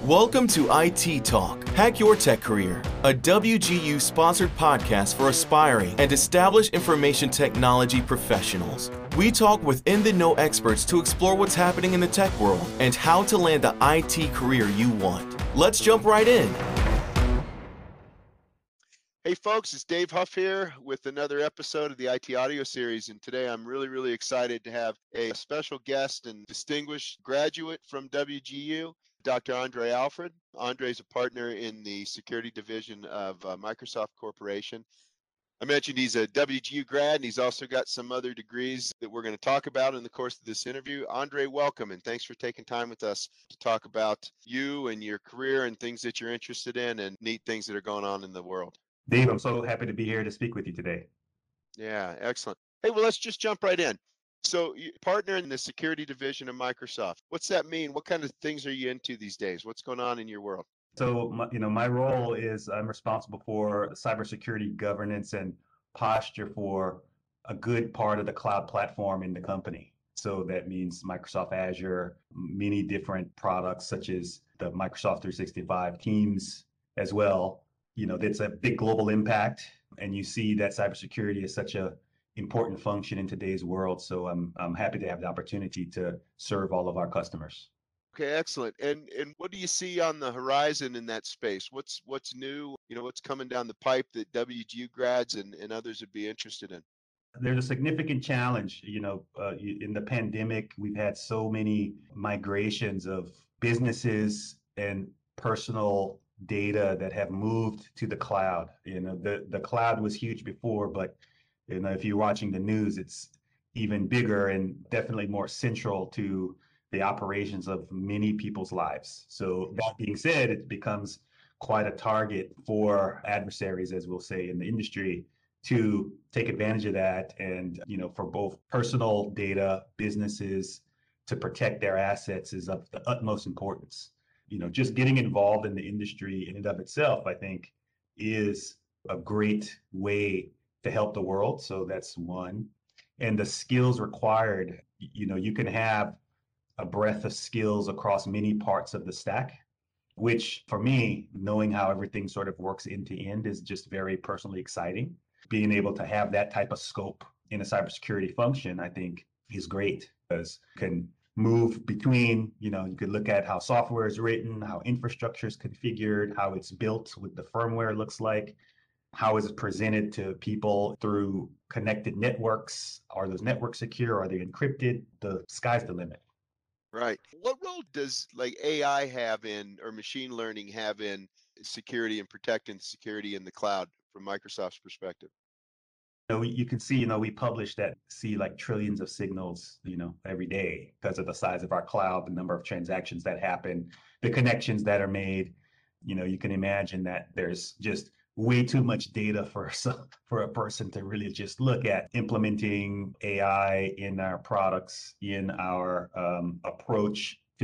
Welcome to IT Talk, Hack Your Tech Career, a WGU-sponsored podcast for aspiring and established information technology professionals. We talk with in-the-know experts to explore what's happening in the tech world and how to land the IT career you want. Let's jump right in. Hey folks, it's Dave Huff here with another episode of the IT Audio Series, and today I'm really excited to have a special guest and distinguished graduate from WGU, Dr. Andre Alfred. Andre is a partner in the security division of Microsoft Corporation. I mentioned he's a WGU grad, and he's also got some other degrees that we're going to talk about in the course of this interview. Andre, welcome, and thanks for taking time with us to talk about you and your career and things that you're interested in and neat things that are going on in the world. Dave, I'm so happy to be here to speak with you today. Yeah, excellent. Hey, well, let's just jump right in. So, you partner in the security division of Microsoft. What's that mean? What kind of things are you into these days? What's going on in your world? So, my role is I'm responsible for cybersecurity governance and posture for a good part of the cloud platform in the company. So that means Microsoft Azure, many different products such as the Microsoft 365 Teams as well. That's a big global impact, and you see that cybersecurity is such a important function in today's world. So I'm happy to have the opportunity to serve all of our customers. Okay, excellent. And what do you see on the horizon in that space? What's new? What's coming down the pipe that WGU grads and others would be interested in? There's a significant challenge. In the pandemic, we've had so many migrations of businesses and personal data that have moved to the cloud. The cloud was huge before, but if you're watching the news, it's even bigger and definitely more central to the operations of many people's lives. So that being said, it becomes quite a target for adversaries, as we'll say in the industry, to take advantage of that. And, for both personal data, businesses to protect their assets is of the utmost importance. Just getting involved in the industry in and of itself, I think, is a great way to help the world. So that's one. And the skills required, you can have a breadth of skills across many parts of the stack, which for me, knowing how everything sort of works end to end is just very personally exciting. Being able to have that type of scope in a cybersecurity function, I think, is great because you can move between, you could look at how software is written, how infrastructure is configured, how it's built, what the firmware looks like, how is it presented to people through connected networks? Are those networks secure? Are they encrypted? The sky's the limit. Right. What role does AI have in or machine learning have in security and protecting security in the cloud from Microsoft's perspective? You can see, we publish see like trillions of signals, every day because of the size of our cloud, the number of transactions that happen, the connections that are made. You can imagine that there's just way too much data for a person to really just look at. Implementing AI in our products, in our approach to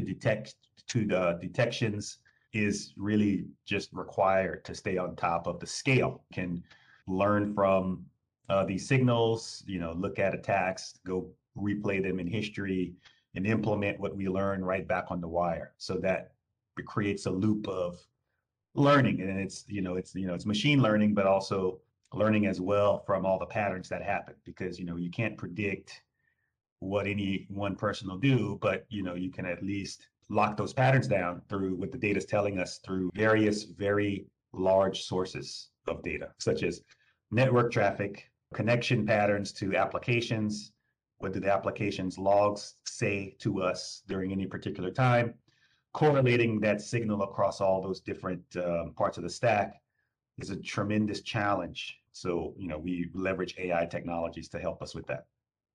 the detections is really just required to stay on top of the scale. Can learn from these signals, look at attacks, go replay them in history, and implement what we learn right back on the wire. So that it creates a loop of learning, and it's machine learning, but also learning as well from all the patterns that happen. Because you can't predict what any one person will do, but you can at least lock those patterns down through what the data is telling us through various very large sources of data, such as network traffic, connection patterns to applications. What do the applications logs say to us during any particular time? Correlating that signal across all those different parts of the stack is a tremendous challenge. So, we leverage AI technologies to help us with that.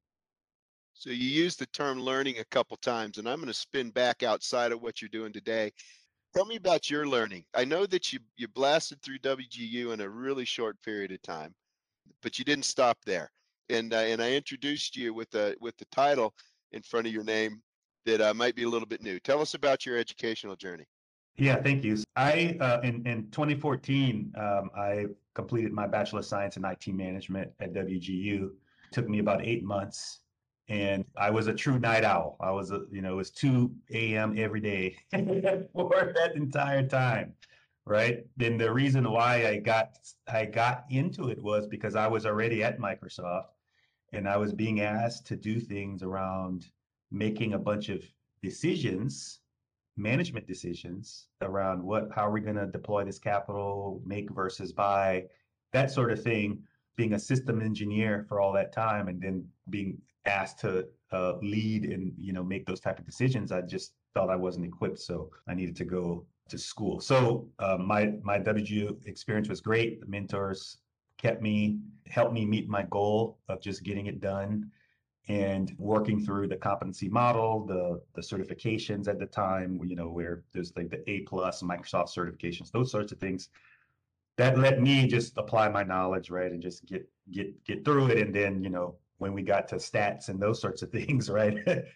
So you used the term learning a couple times, and I'm going to spin back outside of what you're doing today. Tell me about your learning. I know that you blasted through WGU in a really short period of time, but you didn't stop there. And I introduced you with the title in front of your name that might be a little bit new. Tell us about your educational journey. Yeah, thank you. In 2014, I completed my Bachelor of Science in IT Management at WGU. It took me about 8 months And I was a true night owl. It was 2 a.m. every day for that entire time, right? Then the reason why I got into it was because I was already at Microsoft and I was being asked to do things around making a bunch of decisions, management decisions around how are we going to deploy this capital, make versus buy, that sort of thing. Being a system engineer for all that time, and then being asked to lead and make those type of decisions, I just felt I wasn't equipped, so I needed to go to school. So my WGU experience was great. The mentors helped me meet my goal of just getting it done and working through the competency model, the certifications at the time, where there's like the A+ Microsoft certifications, those sorts of things. That let me just apply my knowledge, right, and just get through it. And then, when we got to stats and those sorts of things, right,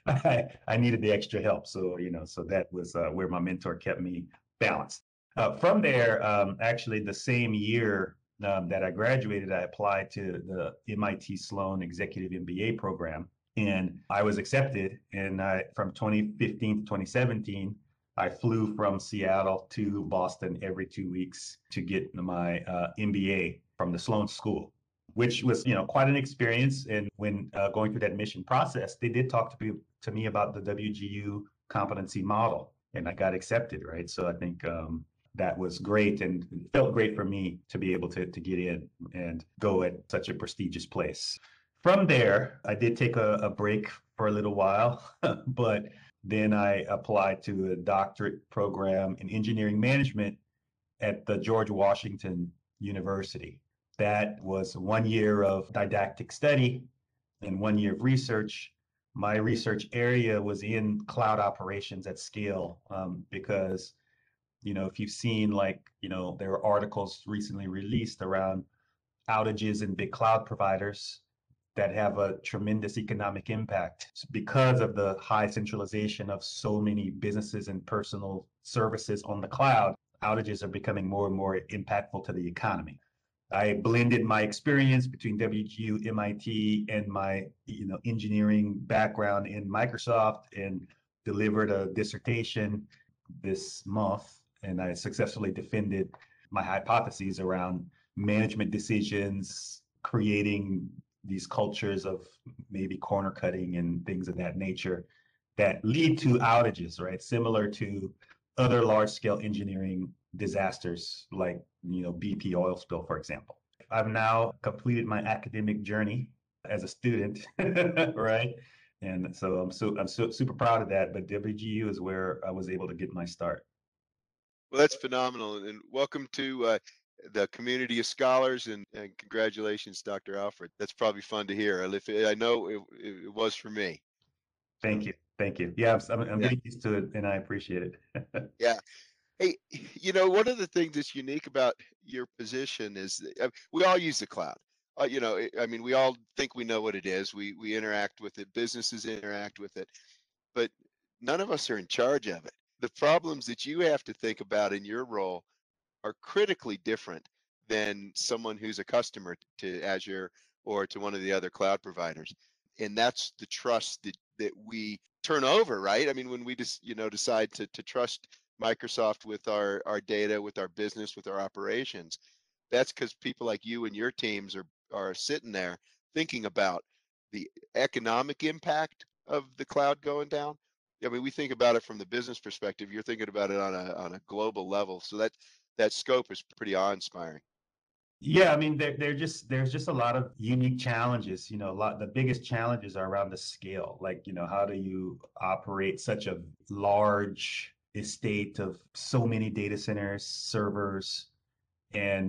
I needed the extra help. So, so that was where my mentor kept me balanced. From there, actually, the same year that I graduated, I applied to the MIT Sloan Executive MBA program, and I was accepted. And from 2015 to 2017, I flew from Seattle to Boston every 2 weeks to get my MBA from the Sloan School, which was, quite an experience. And when going through that admission process, they did talk to me about the WGU competency model, and I got accepted, right? So I think that was great, and it felt great for me to be able to get in and go at such a prestigious place. From there, I did take a break for a little while, but then I applied to a doctorate program in engineering management at the George Washington University. That was 1 year of didactic study and 1 year of research. My research area was in cloud operations at scale, because if you've seen, there are articles recently released around outages in big cloud providers that have a tremendous economic impact because of the high centralization of so many businesses and personal services on the cloud. Outages are becoming more and more impactful to the economy. I blended my experience between WGU, MIT, and my engineering background in Microsoft, and delivered a dissertation this month, and I successfully defended my hypotheses around management decisions, creating these cultures of maybe corner cutting and things of that nature that lead to outages, right? Similar to other large scale engineering disasters like, BP oil spill, for example. I've now completed my academic journey as a student, right? And so I'm super proud of that. But WGU is where I was able to get my start. Well, that's phenomenal, and welcome to the community of scholars, and congratulations, Dr. Alfred. That's probably fun to hear. I know it was for me. Thank you. Thank you. Yeah, I'm Yeah, getting used to it, and I appreciate it. yeah. Hey, one of the things that's unique about your position is that, we all use the cloud. I mean, we all think we know what it is. We interact with it. Businesses interact with it, but none of us are in charge of it. The problems that you have to think about in your role are critically different than someone who's a customer to Azure or to one of the other cloud providers. And that's the trust that we turn over, right? I mean, when we just, decide to trust Microsoft with our data, with our business, with our operations, that's because people like you and your teams are sitting there thinking about the economic impact of the cloud going down. I mean, we think about it from the business perspective. You're thinking about it on a global level. So that scope is pretty awe-inspiring. Yeah, I mean, there's just a lot of unique challenges. The biggest challenges are around the scale. Like, how do you operate such a large estate of so many data centers, servers, and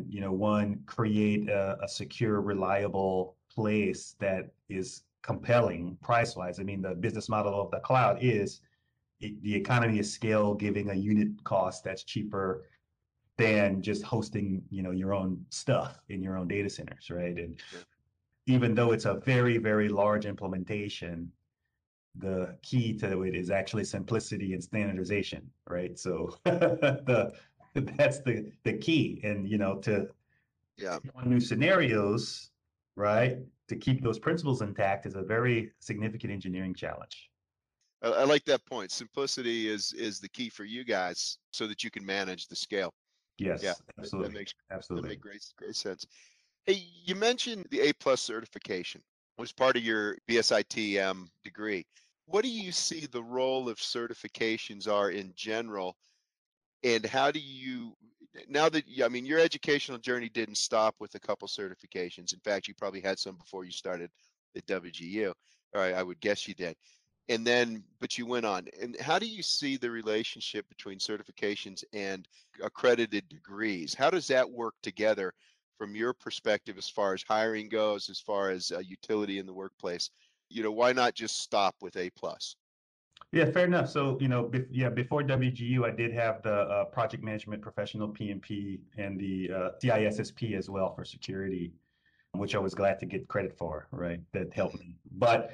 create a secure, reliable place that is compelling price wise. I mean, the business model of the cloud is the economy of scale, giving a unit cost that's cheaper than just hosting your own stuff in your own data centers, right? And Yeah. even though it's a very, very large implementation, the key to it is actually simplicity and standardization, right? So that's the key. And to Yeah. new scenarios, right? to keep those principles intact is a very significant engineering challenge. I like that point. Simplicity is the key for you guys so that you can manage the scale. Yeah, Yes, that absolutely. makes Absolutely. great sense. Hey, you mentioned the A plus certification was part of your BSITM degree. What do you see the role of certifications are in general, and how do you now that I mean your educational journey didn't stop with a couple certifications. In fact, you probably had some before you started at WGU, or I would guess you did. And then, but you went on. And how do you see the relationship between certifications and accredited degrees? How does that work together from your perspective as far as hiring goes, as far as utility in the workplace? Why not just stop with A plus? Yeah, fair enough. So, before WGU, I did have the project management professional PMP and the CISSP as well for security, which I was glad to get credit for, right? That helped me. But,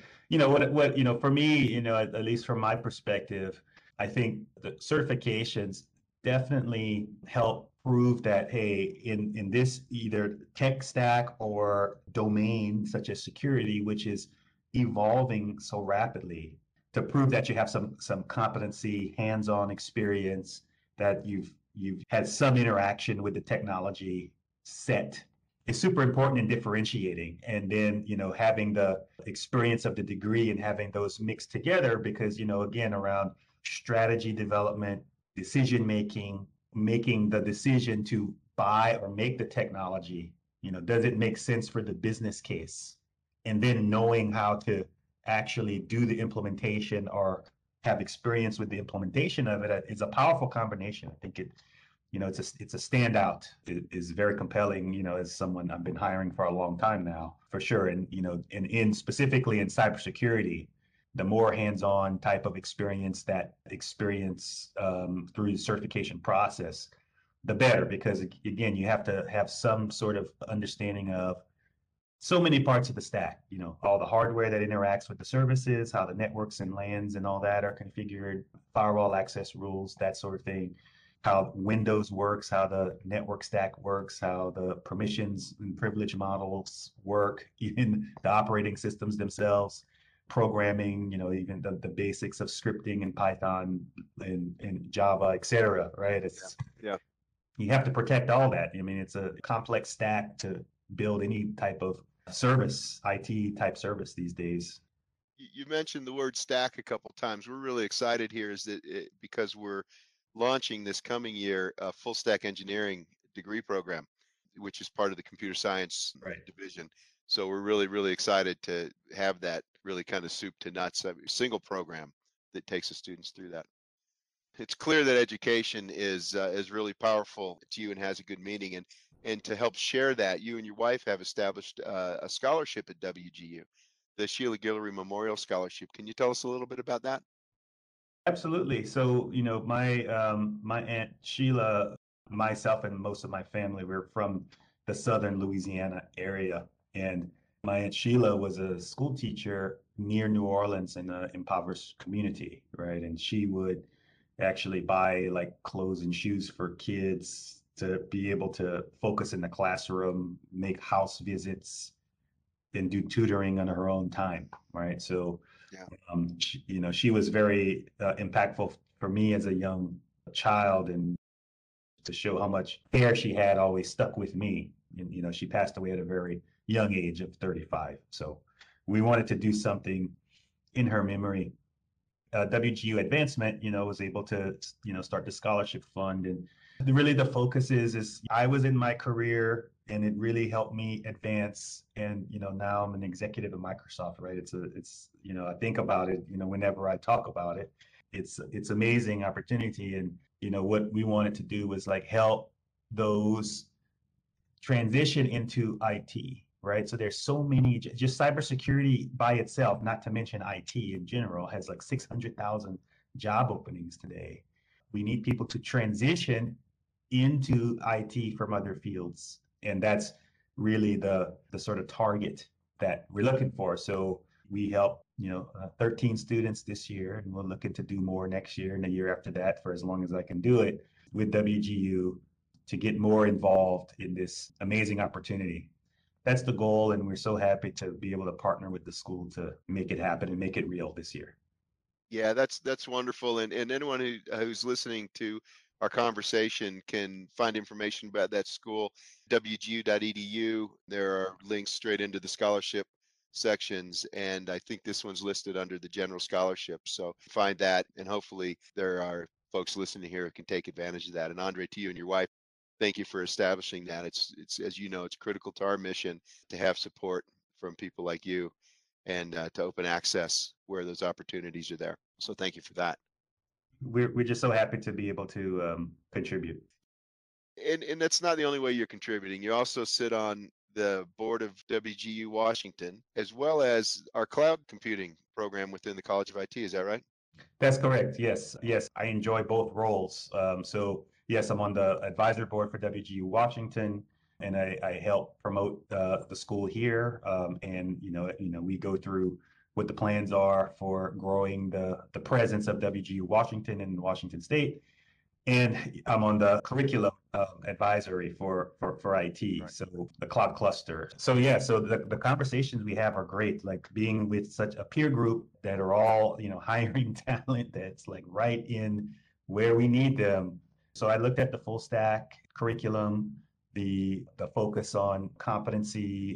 for me, at least from my perspective, I think the certifications definitely help prove that, hey, in this either tech stack or domain such as security, which is evolving so rapidly, to prove that you have some competency, hands-on experience, that you've had some interaction with the technology set is super important in differentiating. And then, having the experience of the degree and having those mixed together because, again, around strategy development, decision making, making the decision to buy or make the technology, does it make sense for the business case? And then knowing how to actually do the implementation or have experience with the implementation of it is a powerful combination. I think it's a standout. It is very compelling, as someone I've been hiring for a long time now, for sure. And, and in specifically in cybersecurity, the more hands-on type of experience through the certification process, the better, because again, you have to have some sort of understanding of so many parts of the stack, all the hardware that interacts with the services, how the networks and LANs and all that are configured, firewall access rules, that sort of thing, how Windows works, how the network stack works, how the permissions and privilege models work, even the operating systems themselves, programming, even the basics of scripting in Python and Java, et cetera, right? Yeah. You have to protect all that. I mean, it's a complex stack to build any type of service, IT type service these days. You mentioned the word stack a couple times. We're really excited here because we're launching this coming year a full stack engineering degree program, which is part of the computer science division. So we're really, really excited to have that really kind of soup to nuts, single program that takes the students through that. It's clear that education is really powerful to you and has a good meaning. And to help share that, you and your wife have established a scholarship at WGU, the Sheila Guillory Memorial Scholarship. Can you tell us a little bit about that? Absolutely. So, my Aunt Sheila, myself and most of my family, we're from the southern Louisiana area. And my Aunt Sheila was a school teacher near New Orleans in an impoverished community, right? And she would actually buy like clothes and shoes for kids to be able to focus in the classroom, make house visits, and do tutoring on her own time, right? So, Yeah. she was very impactful for me as a young child, and to show how much care she had always stuck with me. And, she passed away at a very young age of 35. So we wanted to do something in her memory. WGU Advancement, was able to, start the scholarship fund. And really the focus is I was in my career and it really helped me advance. And, now I'm an executive at Microsoft, right? I think about it, whenever I talk about it, it's amazing opportunity. And, what we wanted to do was like help those transition into IT, right? So there's so many, just cybersecurity by itself, not to mention IT in general, has like 600,000 job openings today. We need people to transition into IT from other fields. And that's really the sort of target that we're looking for. So we help, 13 students this year, and we're looking to do more next year and the year after that for as long as I can do it with WGU to get more involved in this amazing opportunity. that's the goal, and we're so happy to be able to partner with the school to make it happen and make it real this year. Yeah, that's wonderful. And anyone who's listening to our conversation can find information about that school, wgu.edu. There are links straight into the scholarship sections, and I think this one's listed under the general scholarship. So find that, and hopefully there are folks listening here who can take advantage of that. And Andre, to you and your wife, thank you for establishing that. It's as you know, it's critical to our mission to have support from people like you and to open access where those opportunities are there. So thank you for that. We're just so happy to be able to contribute. And that's not the only way you're contributing. You also sit on the board of WGU Washington, as well as our cloud computing program within the College of IT. Is that right? That's correct. Yes. Yes. I enjoy both roles. So yes, I'm on the advisory board for WGU Washington, and I help promote the school here. And we go through what the plans are for growing the presence of WGU Washington in Washington State. And I'm on the curriculum advisory for IT, Right. so the cloud cluster. So yeah, so the conversations we have are great, like being with such a peer group that are all, hiring talent that's like right in where we need them. So I looked at the full stack curriculum, the focus on competency,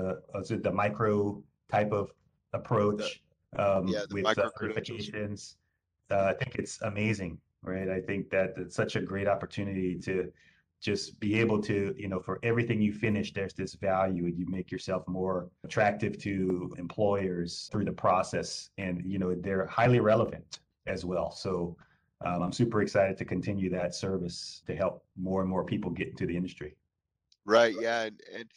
the micro type of approach Yeah, the with micro credentials. certifications. I think it's amazing, right? I think that it's such a great opportunity to just be able to, for everything you finish, there's this value, and you make yourself more attractive to employers through the process. And, they're highly relevant as well. So I'm super excited to continue that service to help more and more people get into the industry. Right. Yeah. And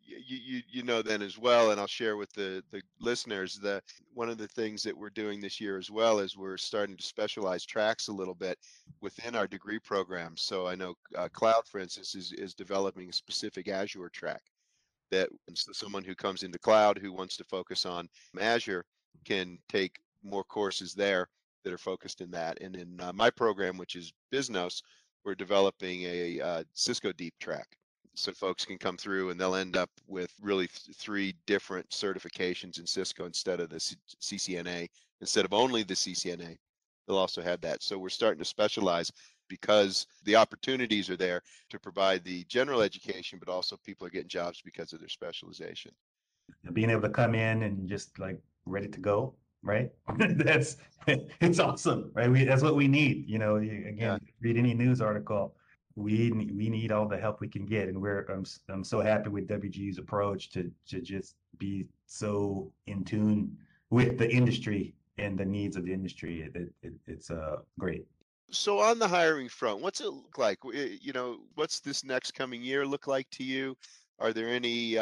you know then as well, and I'll share with the listeners that one of the things that we're doing this year as well is we're starting to specialize tracks a little bit within our degree programs. So I know Cloud, for instance, is developing a specific Azure track that, and so someone who comes into Cloud who wants to focus on Azure can take more courses there that are focused in that. And in my program, which is Biznos, we're developing a Cisco Deep track. So folks can come through and they'll end up with really three different certifications in Cisco instead of the CCNA, instead of only the CCNA. They'll also have that. So we're starting to specialize because the opportunities are there to provide the general education, but also people are getting jobs because of their specialization. Being able to come in and just like ready to go, right? That's it's awesome, right? That's what we need. Yeah. Read any news article. We need all the help we can get, and I'm so happy with WGU's approach to just be so in tune with the industry and the needs of the industry. It's great. So on the hiring front, what's it look like? What's this next coming year look like to you? Are there any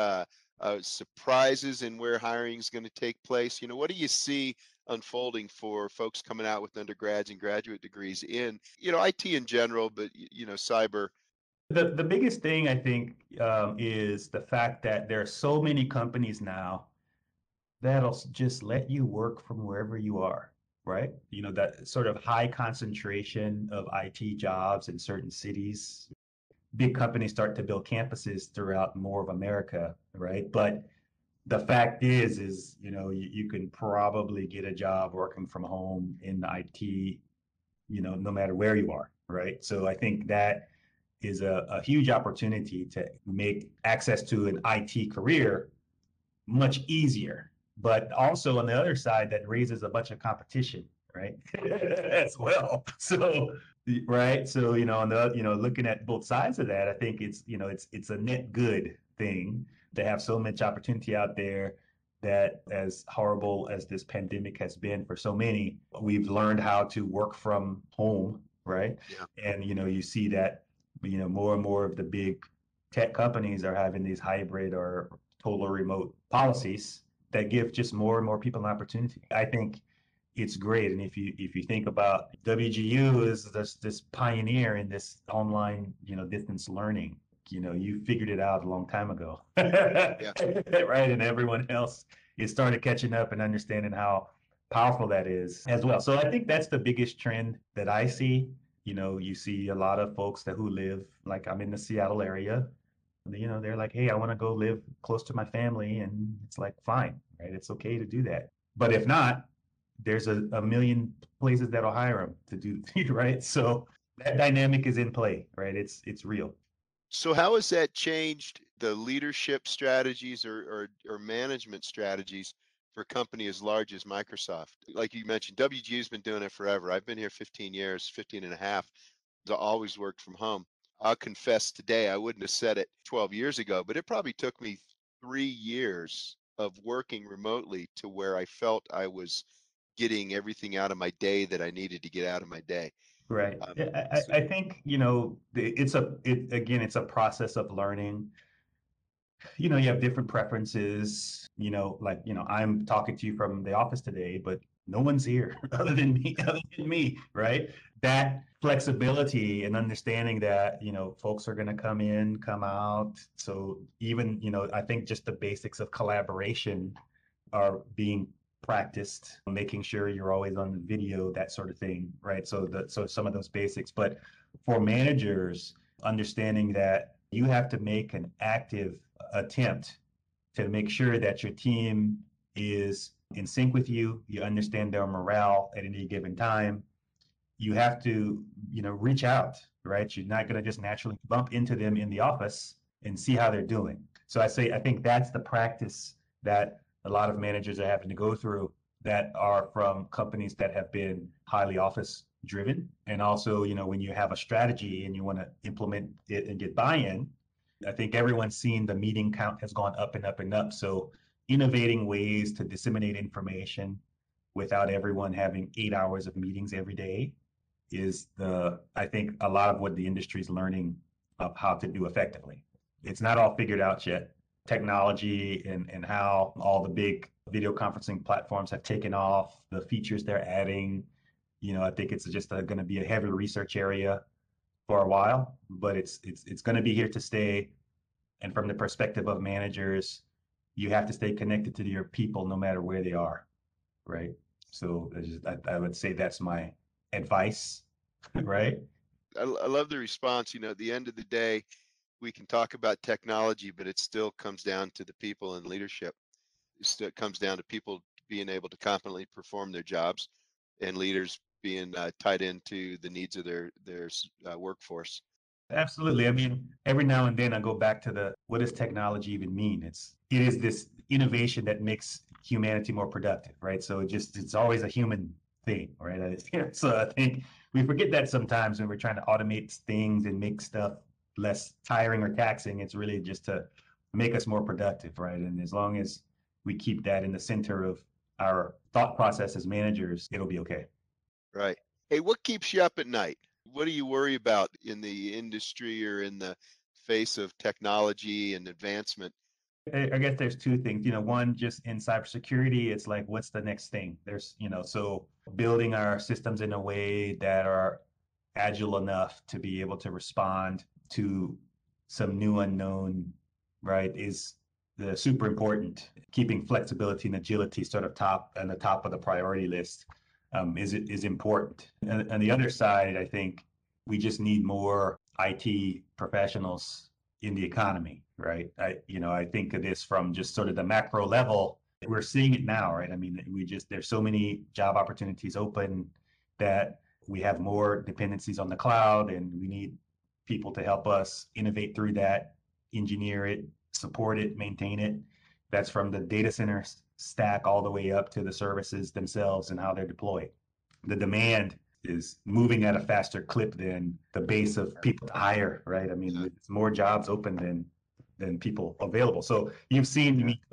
surprises in where hiring is going to take place? What do you see unfolding for folks coming out with undergrads and graduate degrees in, IT in general, but cyber? The biggest thing I think is the fact that there are so many companies now that'll just let you work from wherever you are, right? That sort of high concentration of IT jobs in certain cities. Big companies start to build campuses throughout more of America, right? But the fact is, you can probably get a job working from home in IT, no matter where you are, right? So I think that is a huge opportunity to make access to an IT career much easier. But also on the other side, that raises a bunch of competition, right? As well. So, right. So, on looking at both sides of that, I think it's a net good thing to have so much opportunity out there that, as horrible as this pandemic has been for so many, we've learned how to work from home, right? Yeah. And, you see that, more and more of the big tech companies are having these hybrid or total remote policies that give just more and more people an opportunity. I think it's great. And if you think about WGU is this pioneer in this online, distance learning, you figured it out a long time ago. Yeah. Right. And everyone else is started catching up and understanding how powerful that is as well. So I think that's the biggest trend that I see. You see a lot of folks who live, like I'm in the Seattle area, They're like, hey, I want to go live close to my family. And it's like, fine, right? It's okay to do that. But if not, there's a million places that'll hire them to do, right? So that dynamic is in play, right? It's real. So how has that changed the leadership strategies or management strategies for a company as large as Microsoft? Like you mentioned, WG's been doing it forever. I've been here 15 years, 15 and a half. I always worked from home. I'll confess today, I wouldn't have said it 12 years ago, but it probably took me 3 years of working remotely to where I felt I was getting everything out of my day that I needed to get out of my day. Right. Um, Yeah, so, I think, it's a process of learning. You have different preferences, I'm talking to you from the office today, but no one's here other than me, right? That flexibility and understanding that, folks are going to come in, come out. So even, I think just the basics of collaboration are being practiced, making sure you're always on the video, that sort of thing, right? So some of those basics. But for managers, understanding that you have to make an active attempt to make sure that your team is in sync with you, you understand their morale at any given time. You have to, reach out, right? You're not going to just naturally bump into them in the office and see how they're doing. So I think that's the practice that a lot of managers are having to go through that are from companies that have been highly office driven. And also, when you have a strategy and you want to implement it and get buy-in, I think everyone's seen the meeting count has gone up and up and up. So innovating ways to disseminate information without everyone having 8 hours of meetings every day is I think a lot of what the industry is learning of how to do effectively. It's not all figured out yet. Technology and how all the big video conferencing platforms have taken off, the features they're adding, I think it's just going to be a heavy research area for a while, but it's going to be here to stay. And from the perspective of managers, you have to stay connected to your people no matter where they are, right? So I would say that's my advice, right? I love the response. At the end of the day, we can talk about technology, but it still comes down to the people and leadership. It comes down to people being able to competently perform their jobs, and leaders being tied into the needs of their workforce. Absolutely. I mean, every now and then I go back to what does technology even mean? It is this innovation that makes humanity more productive, right? So it's always a human thing, right? So I think we forget that sometimes when we're trying to automate things and make stuff less tiring or taxing. It's really just to make us more productive, right? And as long as we keep that in the center of our thought process as managers, it'll be okay. Right. Hey, what keeps you up at night? What do you worry about in the industry or in the face of technology and advancement? I guess there's two things. One, just in cybersecurity, it's like, what's the next thing? So building our systems in a way that are agile enough to be able to respond to some new unknown, right, is the super important. Keeping flexibility and agility sort of on the top of the priority list is important. And on the other side, I think we just need more IT professionals in the economy, right? I think of this from just sort of the macro level. We're seeing it now, right? I mean, there's so many job opportunities open that we have more dependencies on the cloud, and we need people to help us innovate through that, engineer it, support it, maintain it. That's from the data center stack all the way up to the services themselves and how they're deployed. The demand is moving at a faster clip than the base of people to hire, right? I mean, it's more jobs open than people available. So you've seen me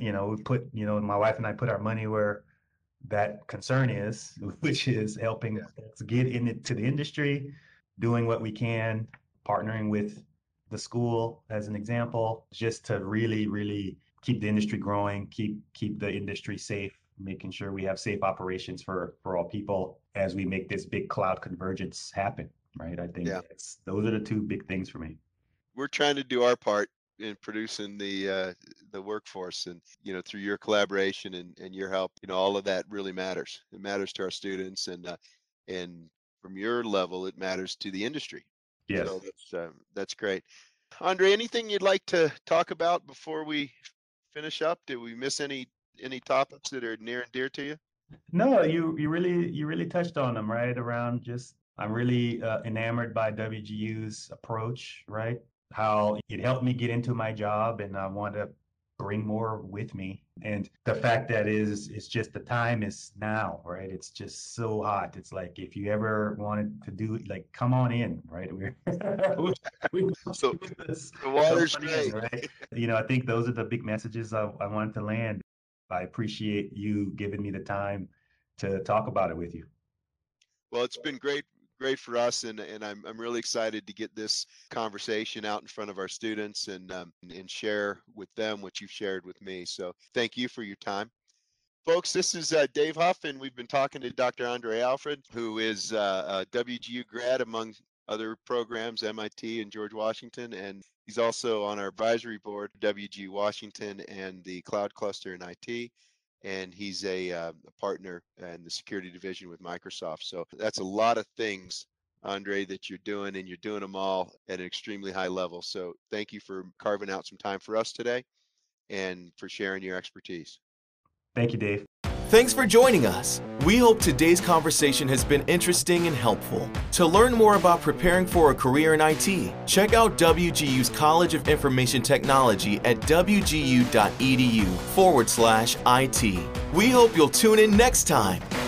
my wife and I put our money where that concern is, which is helping us get into the industry, doing what we can, partnering with the school as an example, just to really, really keep the industry growing, keep the industry safe, making sure we have safe operations for all people as we make this big cloud convergence happen, right? I think those are the two big things for me. We're trying to do our part in producing the workforce, and through your collaboration and your help, all of that really matters. It matters to our students, and from your level, it matters to the industry. Yes. So that's great. Andre, anything you'd like to talk about before we finish up? Did we miss any topics that are near and dear to you? No, you really touched on them, right? Around just I'm really enamored by WGU's approach, right? How it helped me get into my job, and I want to bring more with me. And the fact that it's just the time is now, right? It's just so hot. It's like if you ever wanted to do it, like come on in, right? We So the water's great, right? I think those are the big messages I wanted to land. I appreciate you giving me the time to talk about it with you. Well, it's been great for us, and I'm really excited to get this conversation out in front of our students and share with them what you've shared with me. So thank you for your time. Folks, this is Dave Huff, and we've been talking to Dr. Andre Alfred, who is a WGU grad among other programs, MIT and George Washington, and he's also on our advisory board, WGU Washington and the Cloud Cluster in IT, and he's a partner in the security division with Microsoft. So that's a lot of things, Andre, that you're doing, and you're doing them all at an extremely high level. So thank you for carving out some time for us today and for sharing your expertise. Thank you, Dave. Thanks for joining us. We hope today's conversation has been interesting and helpful. To learn more about preparing for a career in IT, check out WGU's College of Information Technology at wgu.edu/IT. We hope you'll tune in next time.